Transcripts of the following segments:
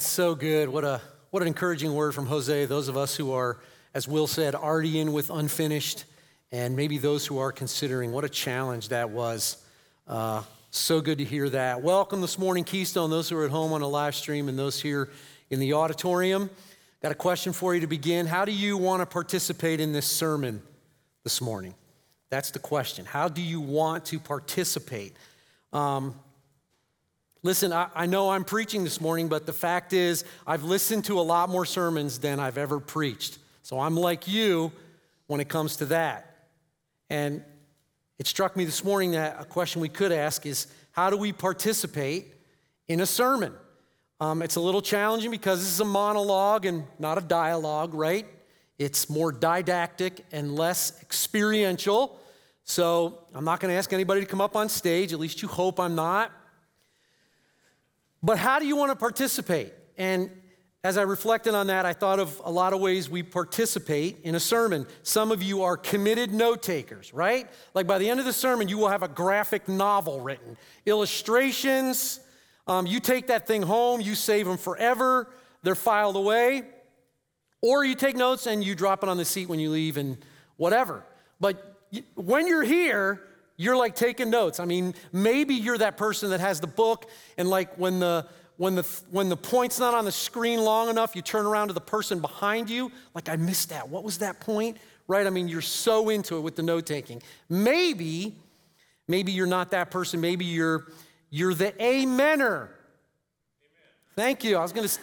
so good. What an encouraging word from Jose. Those of us who are, as Will said, already in with unfinished, and maybe those who are considering, what a challenge that was. So good to hear that. Welcome this morning, Keystone, those who are at home on a live stream and those here in the auditorium. Got a question for you to begin. How do you want to participate in this sermon this morning? That's the question. How do you want to participate? Listen, I know I'm preaching this morning, but the fact is I've listened to a lot more sermons than I've ever preached. So I'm like you when it comes to that. And it struck me this morning that a question we could ask is, how do we participate in a sermon? It's a little challenging because this is a monologue and not a dialogue, right? It's more didactic and less experiential. So I'm not going to ask anybody to come up on stage, at least you hope I'm not. But how do you want to participate? And as I reflected on that, I thought of a lot of ways we participate in a sermon. Some of you are committed note takers, right? Like by the end of the sermon, you will have a graphic novel written. Illustrations, you take that thing home, you save them forever, they're filed away. Or you take notes and you drop it on the seat when you leave and whatever. But when you're here, you're like taking notes. I mean, maybe you're that person that has the book and like when the point's not on the screen long enough, you turn around to the person behind you, like I missed that. What was that point? Right? I mean, you're so into it with the note taking. Maybe you're not that person. Maybe you're the amener. Amen. Thank you. I was going to.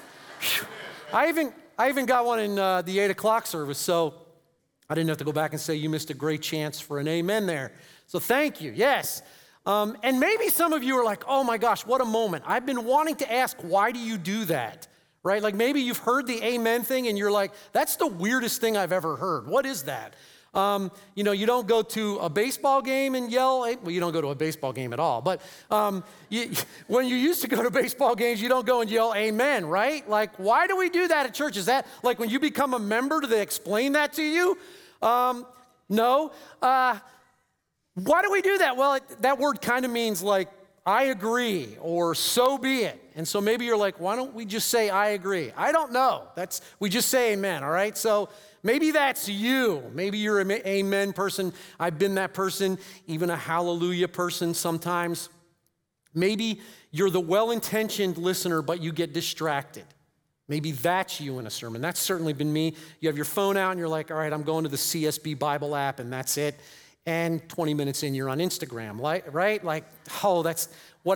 I even got one in the 8 o'clock service, so I didn't have to go back and say you missed a great chance for an amen there. So thank you, yes. And maybe some of you are like, oh my gosh, what a moment. I've been wanting to ask, why do you do that, right? Like maybe you've heard the amen thing and you're like, that's the weirdest thing I've ever heard. What is that? You don't go to a baseball game and yell. Well, you don't go to a baseball game at all. But when you used to go to baseball games, you don't go and yell amen, right? Like, why do we do that at church? Is that like when you become a member, do they explain that to you? No. Why do we do that? Well, that word kind of means like, I agree, or so be it. And so maybe you're like, why don't we just say, I agree? I don't know. We just say amen, all right? So maybe that's you. Maybe you're an amen person. I've been that person, even a hallelujah person sometimes. Maybe you're the well-intentioned listener, but you get distracted. Maybe that's you in a sermon. That's certainly been me. You have your phone out and you're like, all right, I'm going to the CSB Bible app and that's it. And 20 minutes in, you're on Instagram, right? Like, oh, that's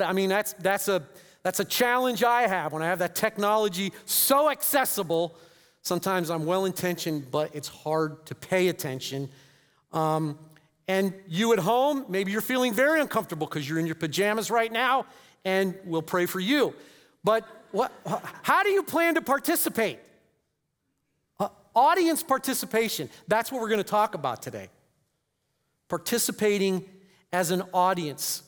a challenge I have when I have that technology so accessible. Sometimes I'm well-intentioned, but it's hard to pay attention. And you at home, maybe you're feeling very uncomfortable because you're in your pajamas right now, and we'll pray for you. But how do you plan to participate? Audience participation, that's what we're going to talk about today. Participating as an audience.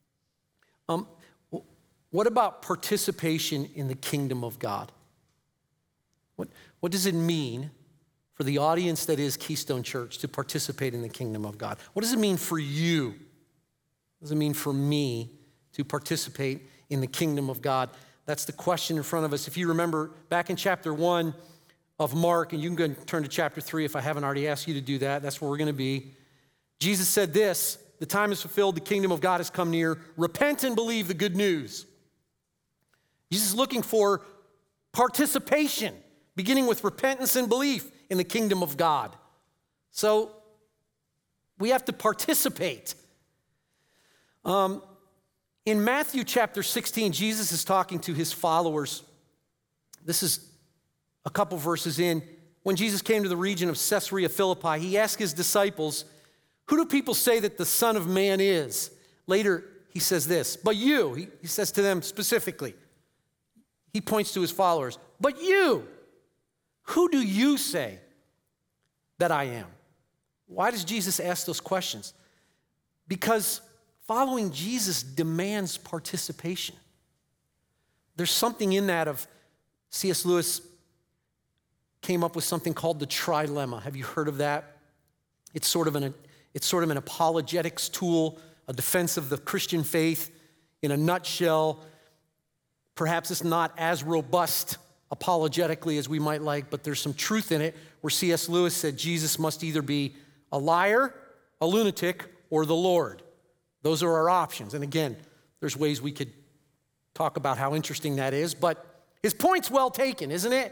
What about participation in the kingdom of God? What does it mean for the audience that is Keystone Church to participate in the kingdom of God? What does it mean for you? What does it mean for me to participate in the kingdom of God? That's the question in front of us. If you remember back in chapter 1 of Mark, and you can go and turn to chapter 3 if I haven't already asked you to do that. That's where we're going to be. Jesus said this, the time is fulfilled, the kingdom of God has come near. Repent and believe the good news. Jesus is looking for participation, beginning with repentance and belief in the kingdom of God. So we have to participate. In Matthew chapter 16, Jesus is talking to his followers. This is a couple verses in. When Jesus came to the region of Caesarea Philippi, he asked his disciples, who do people say that the Son of Man is? Later, he says this, but you, he says to them specifically, he points to his followers, but you, who do you say that I am? Why does Jesus ask those questions? Because following Jesus demands participation. There's something in that of C.S. Lewis came up with something called the trilemma. Have you heard of that? It's sort of an apologetics tool, a defense of the Christian faith in a nutshell. Perhaps it's not as robust apologetically as we might like, but there's some truth in it, where C.S. Lewis said Jesus must either be a liar, a lunatic, or the Lord. Those are our options. And again, there's ways we could talk about how interesting that is, but his point's well taken, isn't it?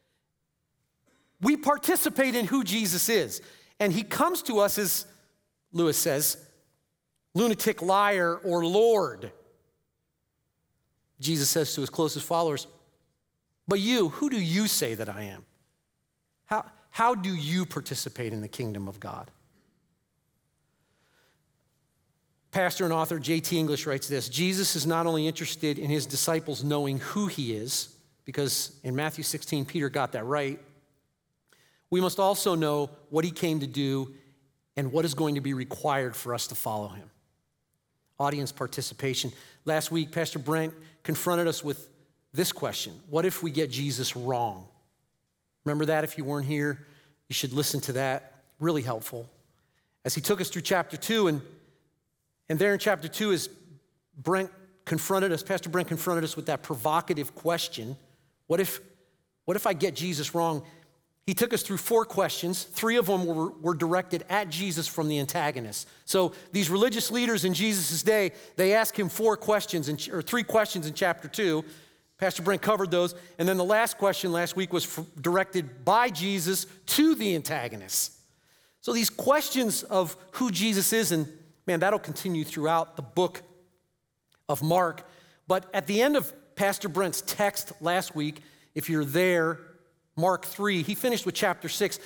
We participate in who Jesus is, and he comes to us as, Lewis says, lunatic, liar, or Lord. Jesus says to his closest followers, but you, who do you say that I am? How do you participate in the kingdom of God? Pastor and author J.T. English writes this: Jesus is not only interested in his disciples knowing who he is, because in Matthew 16, Peter got that right. We must also know what he came to do and what is going to be required for us to follow him. Audience participation. Last week, Pastor Brent confronted us with this question: what if we get Jesus wrong? Remember that? If you weren't here, you should listen to that. Really helpful. As he took us through chapter 2, and there in chapter 2, as Pastor Brent confronted us with that provocative question, what if I get Jesus wrong? He took us through 4 questions. 3 of them were directed at Jesus from the antagonist. So these religious leaders in Jesus' day, they asked him 3 questions in chapter 2. Pastor Brent covered those. And then the last question last week was directed by Jesus to the antagonist. So these questions of who Jesus is, and man, that'll continue throughout the book of Mark. But at the end of Pastor Brent's text last week, if you're there, Mark 3, he finished with chapter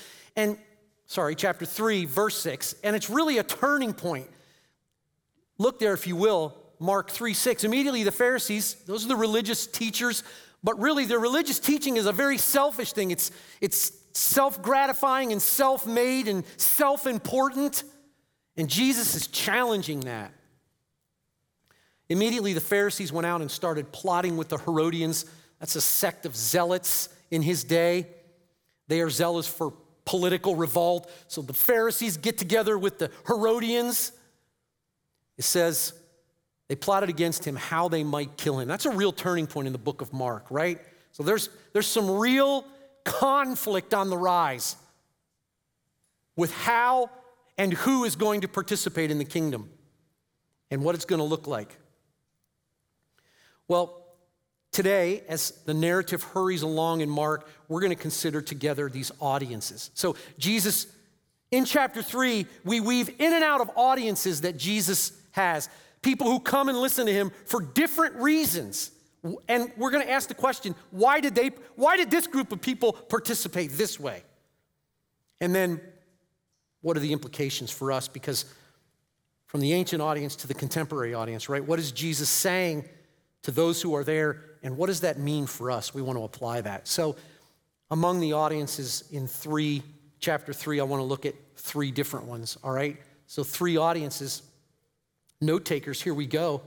3, verse 6, and it's really a turning point. Look there, if you will, Mark 3:6. Immediately the Pharisees, those are the religious teachers, but really their religious teaching is a very selfish thing. It's self-gratifying and self-made and self-important, and Jesus is challenging that. Immediately the Pharisees went out and started plotting with the Herodians. That's a sect of zealots in his day. They are zealous for political revolt. So the Pharisees get together with the Herodians. It says they plotted against him how they might kill him. That's a real turning point in the book of Mark, right? So there's some real conflict on the rise with how and who is going to participate in the kingdom and what it's going to look like. Well, today, as the narrative hurries along in Mark, we're going to consider together these audiences. So Jesus, in chapter 3, we weave in and out of audiences that Jesus has. People who come and listen to him for different reasons. And we're going to ask the question, why did this group of people participate this way? And then, what are the implications for us? Because from the ancient audience to the contemporary audience, right? What is Jesus saying to those who are there, and what does that mean for us? We want to apply that. So among the audiences in chapter 3, I want to look at 3 different ones, all right? So 3 audiences. Note takers, here we go.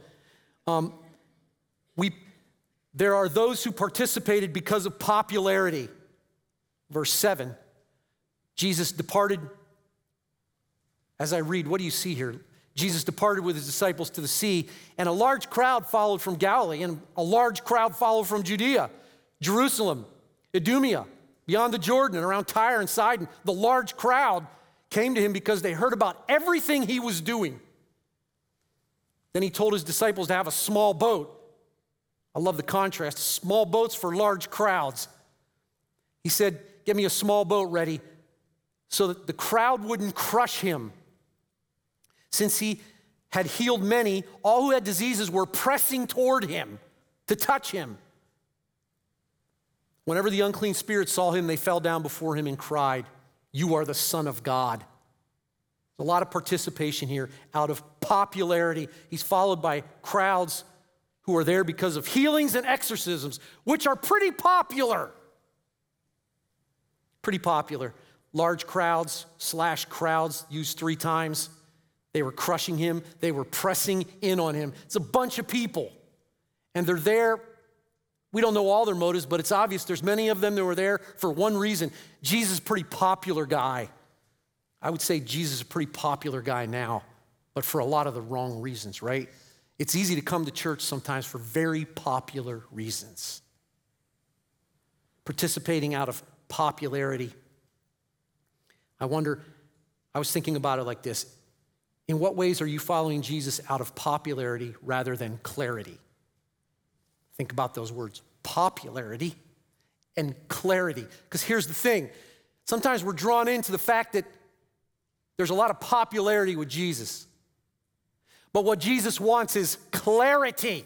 There are those who participated because of popularity. Verse 7, Jesus departed. As I read, what do you see here? Jesus departed with his disciples to the sea, and a large crowd followed from Galilee, and a large crowd followed from Judea, Jerusalem, Idumea, beyond the Jordan, and around Tyre and Sidon. The large crowd came to him because they heard about everything he was doing. Then he told his disciples to have a small boat. I love the contrast, small boats for large crowds. He said, get me a small boat ready so that the crowd wouldn't crush him. Since he had healed many, all who had diseases were pressing toward him to touch him. Whenever the unclean spirits saw him, they fell down before him and cried, "You are the Son of God." There's a lot of participation here out of popularity. He's followed by crowds who are there because of healings and exorcisms, which are pretty popular. Pretty popular. Large crowds / crowds used 3 times. They were crushing him. They were pressing in on him. It's a bunch of people. And they're there. We don't know all their motives, but it's obvious there's many of them that were there for one reason. Jesus is a pretty popular guy. I would say Jesus is a pretty popular guy now, but for a lot of the wrong reasons, right? It's easy to come to church sometimes for very popular reasons. participating out of popularity. I was thinking about it like this. In what ways are you following Jesus out of popularity rather than clarity? Think about those words, popularity and clarity. Because here's the thing. Sometimes we're drawn into the fact that there's a lot of popularity with Jesus. But what Jesus wants is clarity.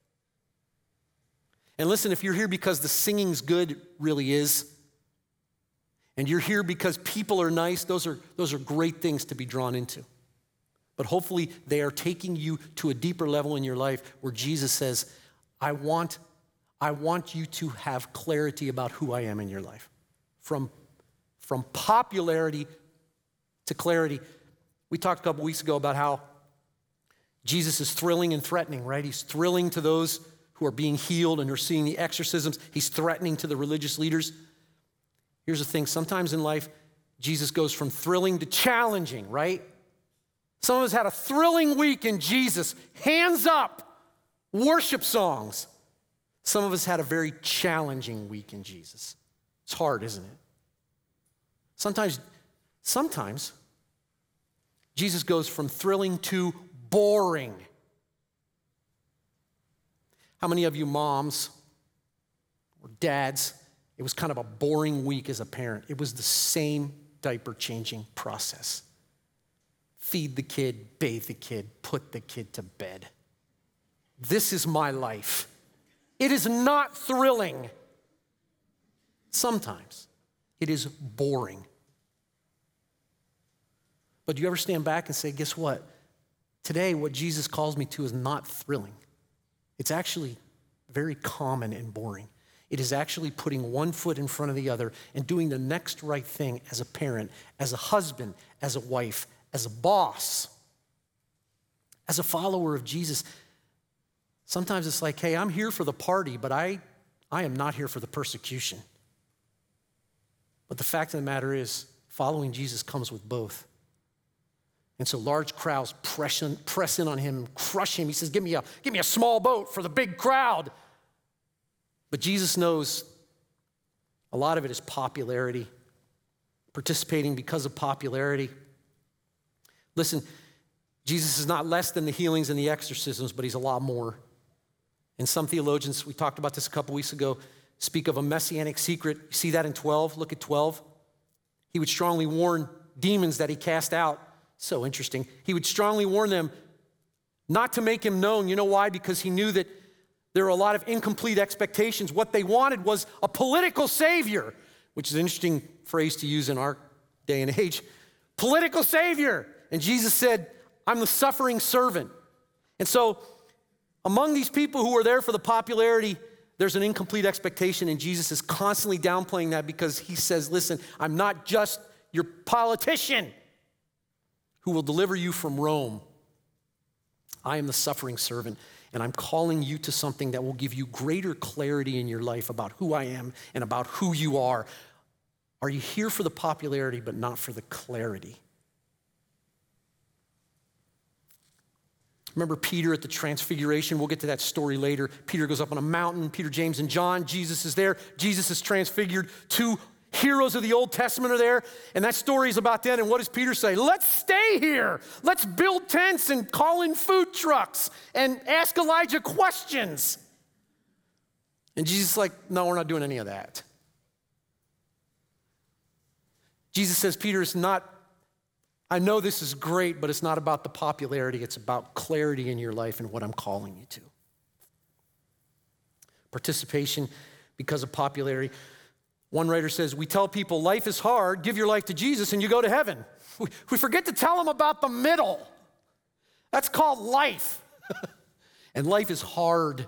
And listen, if you're here because the singing's good, it really is, and you're here because people are nice, those are great things to be drawn into. But hopefully they are taking you to a deeper level in your life where Jesus says, I want you to have clarity about who I am in your life. From popularity to clarity. We talked a couple weeks ago about how Jesus is thrilling and threatening, right? He's thrilling to those who are being healed and are seeing the exorcisms. He's threatening to the religious leaders. Here's the thing, sometimes in life, Jesus goes from thrilling to challenging, right? Some of us had a thrilling week in Jesus, hands up, worship songs. Some of us had a very challenging week in Jesus. It's hard, isn't it? Sometimes Jesus goes from thrilling to boring. How many of you moms or dads, it was kind of a boring week as a parent? It was the same diaper changing process. Feed the kid, bathe the kid, put the kid to bed. This is my life. It is not thrilling. Sometimes it is boring. But do you ever stand back and say, guess what? Today, what Jesus calls me to is not thrilling. It's actually very common and boring. It is actually putting one foot in front of the other and doing the next right thing as a parent, as a husband, as a wife, as a boss, as a follower of Jesus. Sometimes it's like, hey, I'm here for the party, but I am not here for the persecution. But the fact of the matter is, following Jesus comes with both. And so large crowds press in on him, crush him. He says, give me a small boat for the big crowd. But Jesus knows a lot of it is popularity, participating because of popularity. Listen, Jesus is not less than the healings and the exorcisms, but he's a lot more. And some theologians, we talked about this a couple weeks ago, speak of a messianic secret. You see that in 12? Look at 12. He would strongly warn demons that he cast out. So interesting. He would strongly warn them not to make him known. You know why? Because he knew that there were a lot of incomplete expectations. What they wanted was a political savior, which is an interesting phrase to use in our day and age. Political savior. And Jesus said, I'm the suffering servant. And so among these people who are there for the popularity, there's an incomplete expectation, and Jesus is constantly downplaying that because he says, listen, I'm not just your politician who will deliver you from Rome. I am the suffering servant, and I'm calling you to something that will give you greater clarity in your life about who I am and about who you are. Are you here for the popularity but not for the clarity? Remember Peter at the Transfiguration? We'll get to that story later. Peter goes up on a mountain. Peter, James, and John. Jesus is there. Jesus is transfigured. Two heroes of the Old Testament are there. And that story is about them. And what does Peter say? Let's stay here. Let's build tents and call in food trucks and ask Elijah questions. And Jesus is like, no, we're not doing any of that. Jesus says, Peter, it's not, I know this is great, but it's not about the popularity. It's about clarity in your life and what I'm calling you to. Participation because of popularity. One writer says, we tell people life is hard, give your life to Jesus and you go to heaven. We forget to tell them about the middle. That's called life. And life is hard.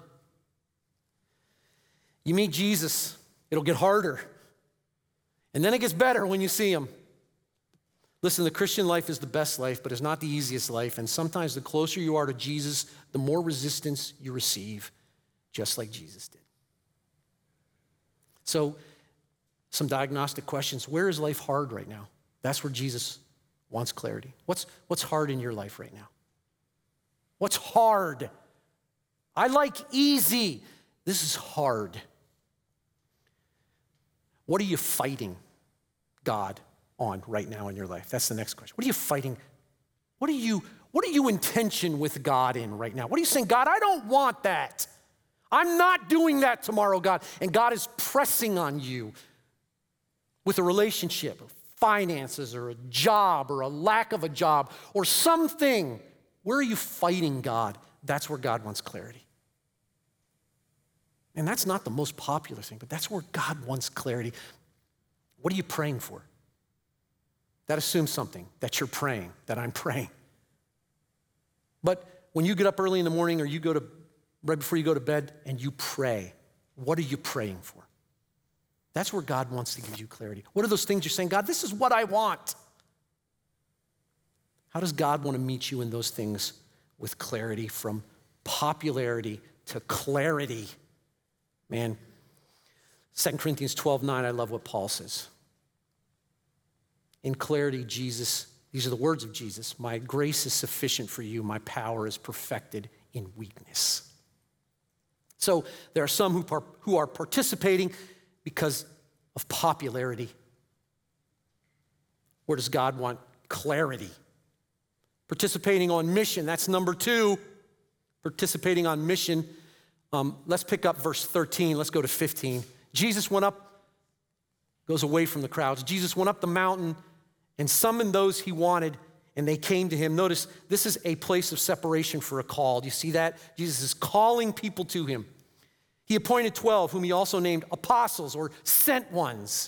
You meet Jesus, it'll get harder. And then it gets better when you see him. Listen, the Christian life is the best life, but it's not the easiest life. And sometimes the closer you are to Jesus, the more resistance you receive, just like Jesus did. So, some diagnostic questions. Where is life hard right now? That's where Jesus wants clarity. What's hard in your life right now? What's hard? I like easy. This is hard. What are you fighting God on right now in your life? That's the next question. What are you fighting? What are you in tension with God in right now? What are you saying, God, I don't want that. I'm not doing that tomorrow, God. And God is pressing on you with a relationship or finances or a job or a lack of a job or something. Where are you fighting God? That's where God wants clarity. And that's not the most popular thing, but that's where God wants clarity. What are you praying for? That assumes something, that you're praying, that I'm praying. But when you get up early in the morning or you go to right before you go to bed and you pray, what are you praying for? That's where God wants to give you clarity. What are those things you're saying, God, this is what I want? How does God want to meet you in those things with clarity, from popularity to clarity? Man, 2 Corinthians 12:9, I love what Paul says. In clarity, Jesus, these are the words of Jesus, my grace is sufficient for you, my power is perfected in weakness. So there are some who are participating because of popularity. Where does God want clarity? Participating on mission, that's number 2. Participating on mission. Let's pick up verse 13. Let's go to 15. Jesus went up, goes away from the crowds. Jesus went up the mountain and summoned those he wanted, and they came to him. Notice, this is a place of separation for a call. Do you see that? Jesus is calling people to him. He appointed 12, whom he also named apostles, or sent ones.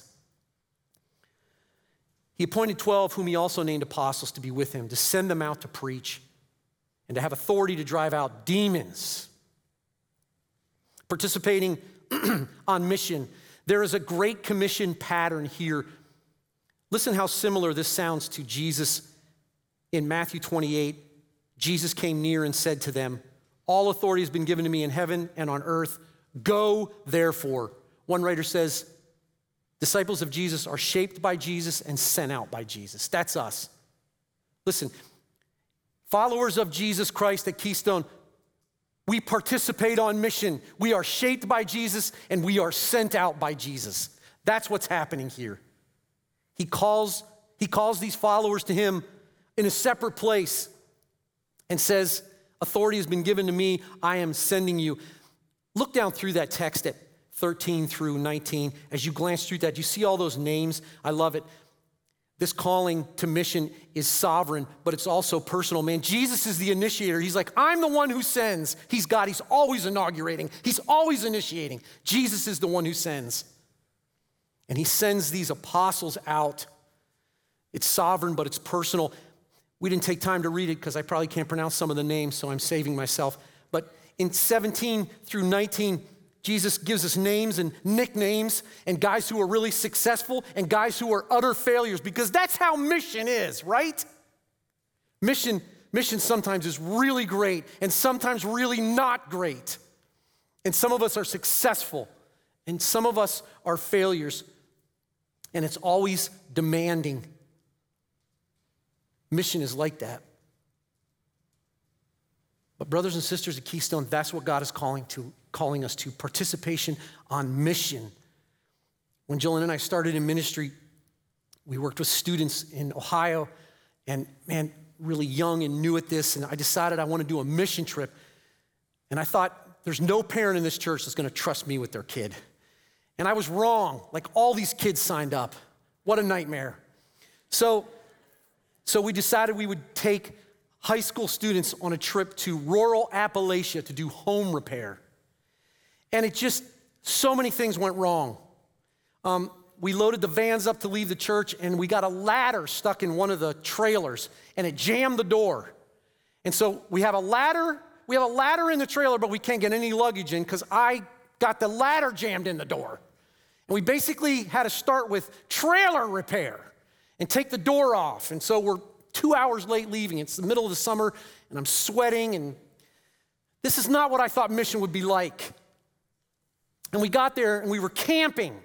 He appointed 12, whom he also named apostles, to be with him, to send them out to preach, and to have authority to drive out demons. Participating on mission. There is a Great Commission pattern here. Listen how similar this sounds to Jesus in Matthew 28. Jesus came near and said to them, all authority has been given to me in heaven and on earth. Go, therefore. One writer says, disciples of Jesus are shaped by Jesus and sent out by Jesus. That's us. Listen, followers of Jesus Christ at Keystone, we participate on mission. We are shaped by Jesus and we are sent out by Jesus. That's what's happening here. He calls these followers to him in a separate place and says, authority has been given to me. I am sending you. Look down through that text at 13 through 19. As you glance through that, you see all those names. I love it. This calling to mission is sovereign, but it's also personal, man. Jesus is the initiator. He's like, I'm the one who sends. He's God. He's always inaugurating. He's always initiating. Jesus is the one who sends. And he sends these apostles out. It's sovereign, but it's personal. We didn't take time to read it because I probably can't pronounce some of the names, so I'm saving myself. But in 17 through 19, Jesus gives us names and nicknames and guys who are really successful and guys who are utter failures, because that's how mission is, right? Mission sometimes is really great and sometimes really not great. And some of us are successful and some of us are failures, and it's always demanding. Mission is like that. But brothers and sisters at Keystone, that's what God is calling us to, participation on mission. When Jillian and I started in ministry, we worked with students in Ohio, and man, really young and new at this, and I decided I want to do a mission trip. And I thought, there's no parent in this church that's going to trust me with their kid. And I was wrong. Like, all these kids signed up. What a nightmare. So we decided we would take high school students on a trip to rural Appalachia to do home repair. And it just, so many things went wrong. We loaded the vans up to leave the church, and we got a ladder stuck in one of the trailers, and it jammed the door. And so we have a ladder in the trailer, but we can't get any luggage in because I got the ladder jammed in the door. And we basically had to start with trailer repair and take the door off. And so we're 2 hours late leaving. It's the middle of the summer, and I'm sweating, and this is not what I thought mission would be like. And we got there, and we were camping.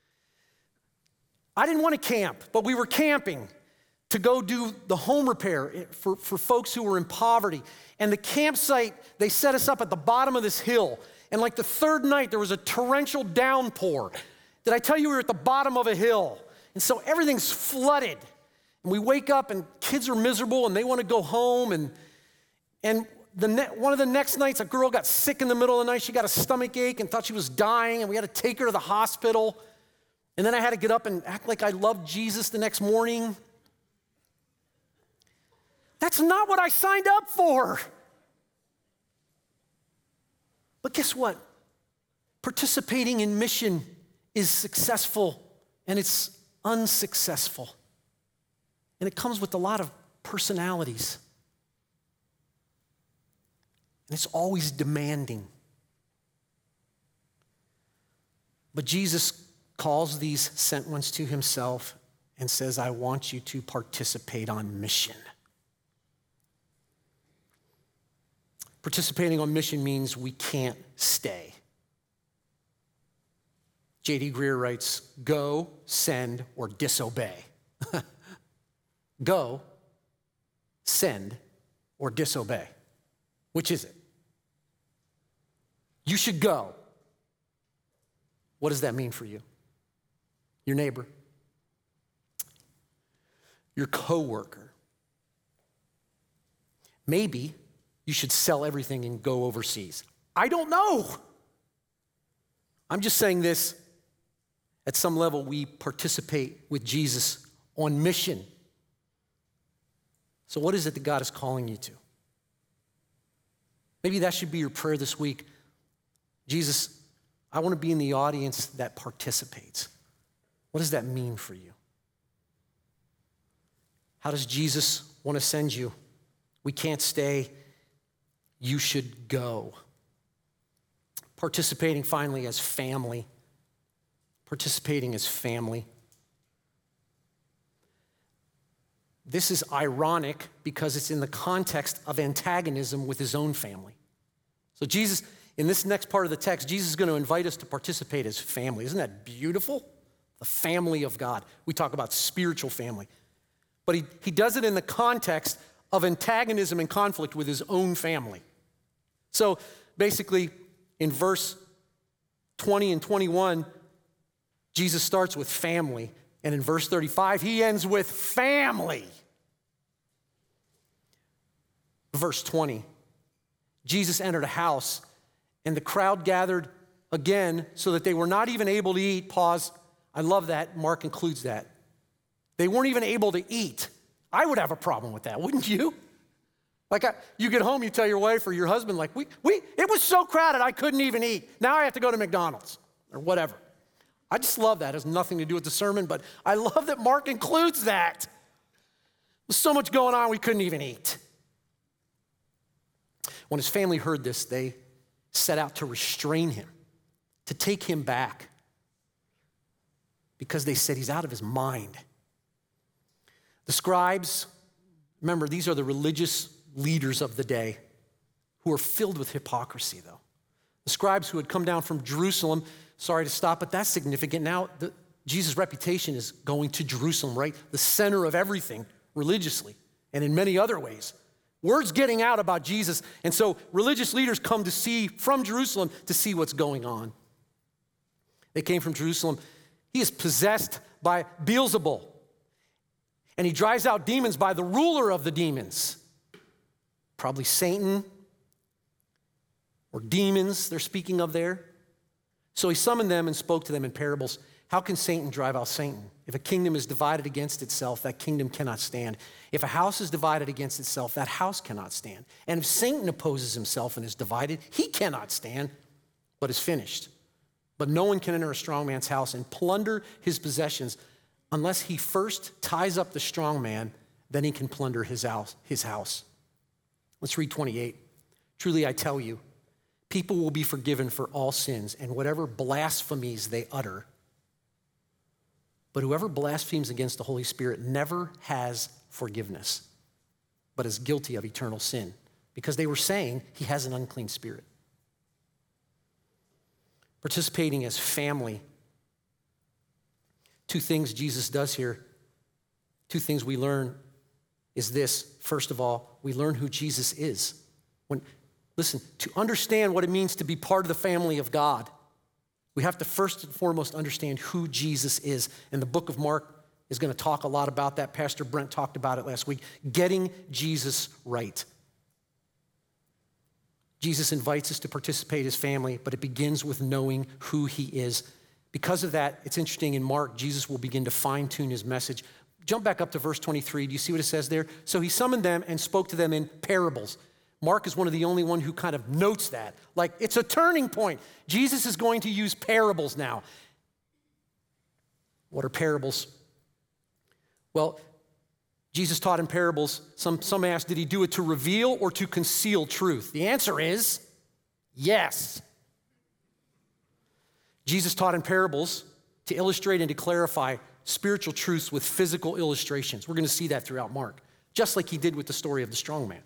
I didn't want to camp, but we were camping to go do the home repair for folks who were in poverty. And the campsite, they set us up at the bottom of this hill. And like the third night, there was a torrential downpour. Did I tell you we were at the bottom of a hill? And so everything's flooded. And we wake up and kids are miserable and they want to go home. And one of the next nights, a girl got sick in the middle of the night. She got a stomach ache and thought she was dying, and we had to take her to the hospital. And then I had to get up and act like I loved Jesus the next morning. That's not what I signed up for. But guess what? Participating in mission is successful and it's unsuccessful. And it comes with a lot of personalities. And it's always demanding. But Jesus calls these sent ones to himself and says, I want you to participate on mission. Participating on mission means we can't stay. J.D. Greear writes, go, send, or disobey. Go, send, or disobey. Which is it? You should go. What does that mean for you? Your neighbor, your coworker. Maybe you should sell everything and go overseas. I don't know. I'm just saying this. At some level, we participate with Jesus on mission. So what is it that God is calling you to? Maybe that should be your prayer this week. Jesus, I want to be in the audience that participates. What does that mean for you? How does Jesus want to send you? We can't stay. You should go. Participating finally as family. Participating as family. This is ironic because it's in the context of antagonism with his own family. So Jesus, in this next part of the text, Jesus is going to invite us to participate as family. Isn't that beautiful? The family of God. We talk about spiritual family. But he does it in the context of antagonism and conflict with his own family. So basically, in verse 20 and 21, Jesus starts with family. And in verse 35, he ends with family. Verse 20, Jesus entered a house, and the crowd gathered again so that they were not even able to eat. Pause. I love that. Mark includes that. They weren't even able to eat. I would have a problem with that, wouldn't you? Like you get home, you tell your wife or your husband, like, it was so crowded I couldn't even eat. Now I have to go to McDonald's or whatever. I just love that. It has nothing to do with the sermon, but I love that Mark includes that. There's so much going on we couldn't even eat. When his family heard this, they set out to restrain him, to take him back, because they said he's out of his mind. The scribes, remember, these are the religious leaders of the day who are filled with hypocrisy, though. The scribes who had come down from Jerusalem, sorry to stop, but that's significant. Now, Jesus' reputation is going to Jerusalem, right? The center of everything religiously and in many other ways. Word's getting out about Jesus, and so religious leaders come to see from Jerusalem to see what's going on. They came from Jerusalem. He is possessed by Beelzebul, and he drives out demons by the ruler of the demons, probably Satan or demons they're speaking of there. So he summoned them and spoke to them in parables. How can Satan drive out Satan? If a kingdom is divided against itself, that kingdom cannot stand. If a house is divided against itself, that house cannot stand. And if Satan opposes himself and is divided, he cannot stand, but is finished. But no one can enter a strong man's house and plunder his possessions unless he first ties up the strong man, then he can plunder his house. Let's read 28. Truly I tell you, people will be forgiven for all sins and whatever blasphemies they utter. But whoever blasphemes against the Holy Spirit never has forgiveness, but is guilty of eternal sin, because they were saying he has an unclean spirit. Participating as family. Two things Jesus does here, two things we learn is this. First of all, we learn who Jesus is. Listen, to understand what it means to be part of the family of God, We have to first and foremost understand who Jesus is. And the book of Mark is going to talk a lot about that. Pastor Brent talked about it last week. Getting Jesus right. Jesus invites us to participate as family, but it begins with knowing who he is. Because of that, it's interesting, in Mark, Jesus will begin to fine-tune his message. Jump back up to verse 23. Do you see what it says there? So he summoned them and spoke to them in parables. Mark is one of the only one who kind of notes that. Like, it's a turning point. Jesus is going to use parables now. What are parables? Well, Jesus taught in parables. Some asked, did he do it to reveal or to conceal truth? The answer is yes. Jesus taught in parables to illustrate and to clarify spiritual truths with physical illustrations. We're going to see that throughout Mark, just like he did with the story of the strong man.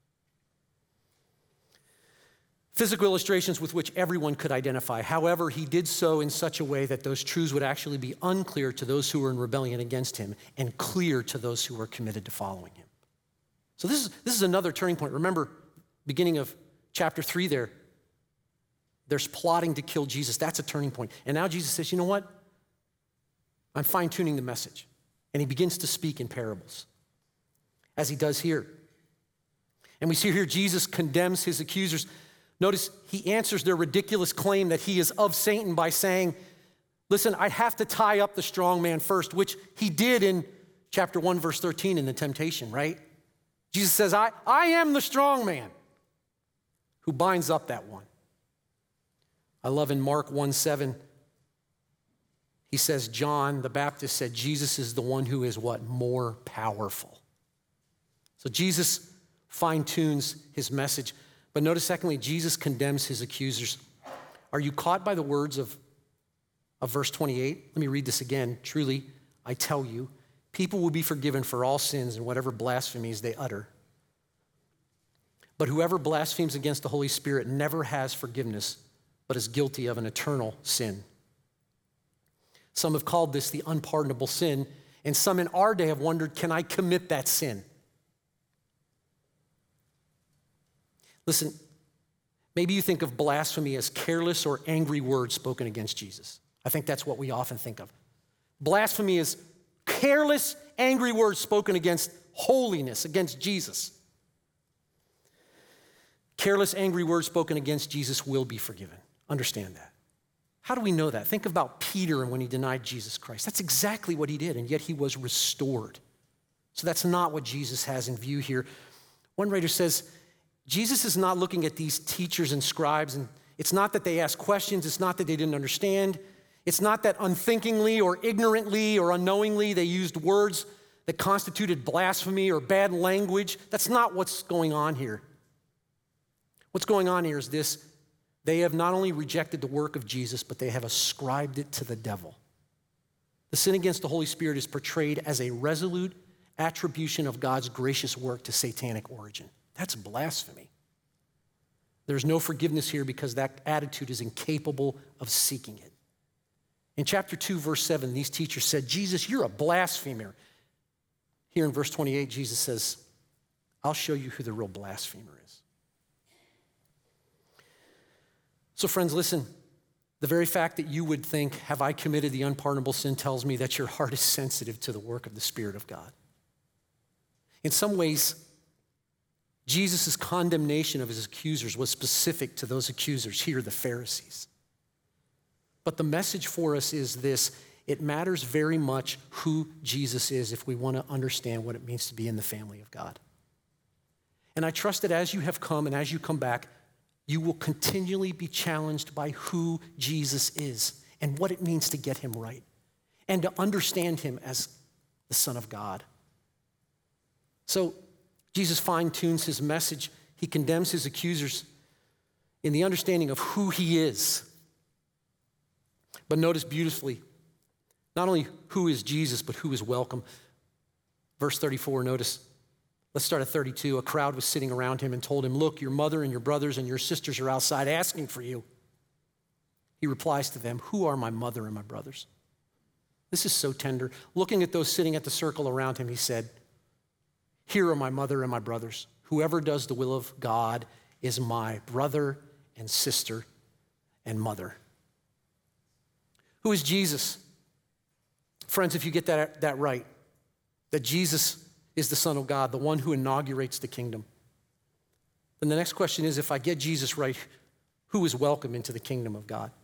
Physical illustrations with which everyone could identify. However, he did so in such a way that those truths would actually be unclear to those who were in rebellion against him and clear to those who were committed to following him. So this is another turning point. Remember, beginning of chapter 3 there's plotting to kill Jesus. That's a turning point. And now Jesus says, you know what? I'm fine-tuning the message. And he begins to speak in parables, as he does here. And we see here Jesus condemns his accusers. Notice he answers their ridiculous claim that he is of Satan by saying, listen, I have to tie up the strong man first, which he did in chapter 1, verse 13 in the temptation, right? Jesus says, I am the strong man who binds up that one. I love in Mark 1:7, he says, John the Baptist said, Jesus is the one who is what? More powerful. So Jesus fine-tunes his message. But notice, secondly, Jesus condemns his accusers. Are you caught by the words of verse 28? Let me read this again. Truly, I tell you, people will be forgiven for all sins and whatever blasphemies they utter. But whoever blasphemes against the Holy Spirit never has forgiveness, but is guilty of an eternal sin. Some have called this the unpardonable sin, and some in our day have wondered, can I commit that sin? Listen, maybe you think of blasphemy as careless or angry words spoken against Jesus. I think that's what we often think of. Blasphemy is careless, angry words spoken against holiness, against Jesus. Careless, angry words spoken against Jesus will be forgiven. Understand that. How do we know that? Think about Peter and when he denied Jesus Christ. That's exactly what he did, and yet he was restored. So that's not what Jesus has in view here. One writer says, Jesus is not looking at these teachers and scribes, and it's not that they asked questions, it's not that they didn't understand, it's not that unthinkingly or ignorantly or unknowingly they used words that constituted blasphemy or bad language. That's not what's going on here. What's going on here is this: they have not only rejected the work of Jesus, but they have ascribed it to the devil. The sin against the Holy Spirit is portrayed as a resolute attribution of God's gracious work to satanic origin. That's blasphemy. There's no forgiveness here because that attitude is incapable of seeking it. In chapter 2, verse 7, these teachers said, Jesus, you're a blasphemer. Here in verse 28, Jesus says, I'll show you who the real blasphemer is. So friends, listen, the very fact that you would think, have I committed the unpardonable sin, tells me that your heart is sensitive to the work of the Spirit of God. In some ways, Jesus' condemnation of his accusers was specific to those accusers here, the Pharisees. But the message for us is this: it matters very much who Jesus is if we want to understand what it means to be in the family of God. And I trust that as you have come and as you come back, you will continually be challenged by who Jesus is and what it means to get him right and to understand him as the Son of God. So Jesus fine-tunes his message. He condemns his accusers in the understanding of who he is. But notice beautifully, not only who is Jesus, but who is welcome. Verse 34, notice. Let's start at 32. A crowd was sitting around him and told him, look, your mother and your brothers and your sisters are outside asking for you. He replies to them, who are my mother and my brothers? This is so tender. Looking at those sitting at the circle around him, he said, here are my mother and my brothers. Whoever does the will of God is my brother and sister and mother. Who is Jesus? Friends, if you get that right, that Jesus is the Son of God, the one who inaugurates the kingdom, then the next question is, if I get Jesus right, who is welcome into the kingdom of God?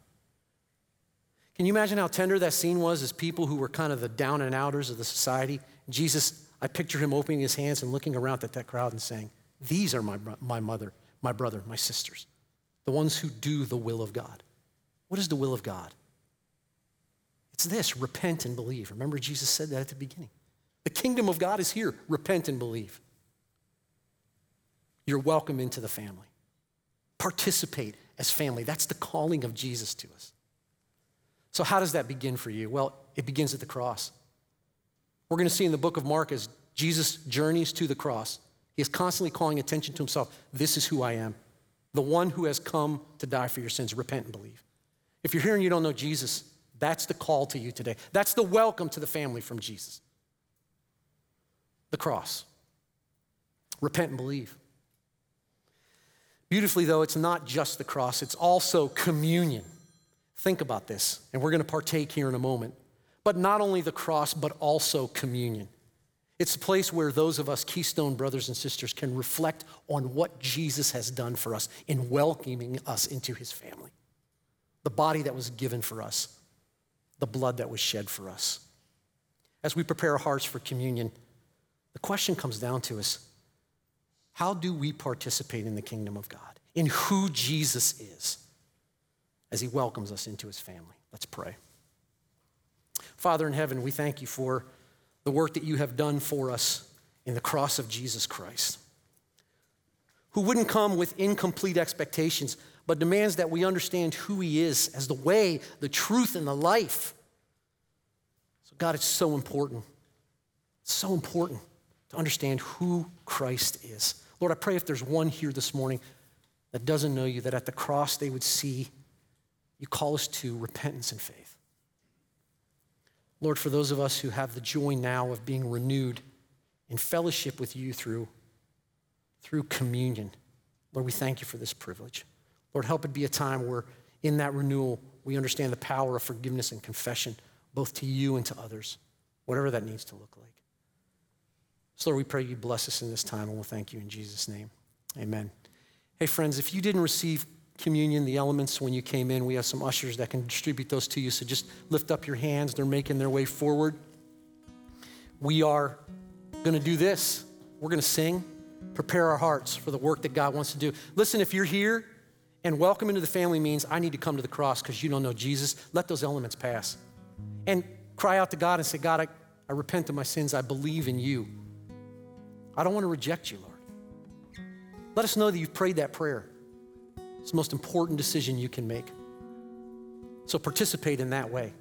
Can you imagine how tender that scene was as people who were kind of the down and outers of the society? Jesus, I picture him opening his hands and looking around at that crowd and saying, these are my mother, my brother, my sisters, the ones who do the will of God. What is the will of God? It's this: repent and believe. Remember, Jesus said that at the beginning. The kingdom of God is here. Repent and believe. You're welcome into the family. Participate as family. That's the calling of Jesus to us. So how does that begin for you? Well, it begins at the cross. We're going to see in the book of Mark, as Jesus journeys to the cross, he is constantly calling attention to himself. This is who I am, the one who has come to die for your sins. Repent and believe. If you're here and you don't know Jesus, that's the call to you today. That's the welcome to the family from Jesus. The cross. Repent and believe. Beautifully, though, it's not just the cross, it's also communion. Think about this, and we're going to partake here in a moment. But not only the cross, but also communion. It's a place where those of us Keystone brothers and sisters can reflect on what Jesus has done for us in welcoming us into his family. The body that was given for us, the blood that was shed for us. As we prepare our hearts for communion, the question comes down to us: how do we participate in the kingdom of God, in who Jesus is, as he welcomes us into his family? Let's pray. Father in heaven, we thank you for the work that you have done for us in the cross of Jesus Christ, who wouldn't come with incomplete expectations, but demands that we understand who he is as the way, the truth, and the life. So God, it's so important. It's so important to understand who Christ is. Lord, I pray if there's one here this morning that doesn't know you, that at the cross they would see you call us to repentance and faith. Lord, for those of us who have the joy now of being renewed in fellowship with you through communion, Lord, we thank you for this privilege. Lord, help it be a time where in that renewal we understand the power of forgiveness and confession, both to you and to others, whatever that needs to look like. So Lord, we pray you bless us in this time, and we'll thank you in Jesus' name. Amen. Hey friends, if you didn't receive communion, the elements, when you came in, we have some ushers that can distribute those to you. So just lift up your hands. They're making their way forward. We are going to do this. We're going to sing, prepare our hearts for the work that God wants to do. Listen, if you're here and welcome into the family means I need to come to the cross because you don't know Jesus, let those elements pass. And cry out to God and say, God, I repent of my sins. I believe in you. I don't want to reject you, Lord. Let us know that you've prayed that prayer. It's the most important decision you can make. So participate in that way.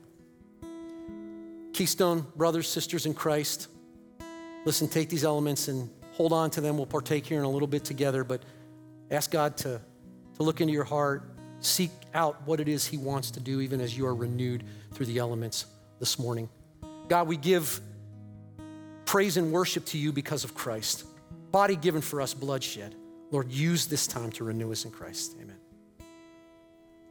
Keystone brothers, sisters in Christ, listen, take these elements and hold on to them. We'll partake here in a little bit together, but ask God to look into your heart, seek out what it is he wants to do, even as you are renewed through the elements this morning. God, we give praise and worship to you because of Christ. Body given for us, blood shed. Lord, use this time to renew us in Christ. Amen.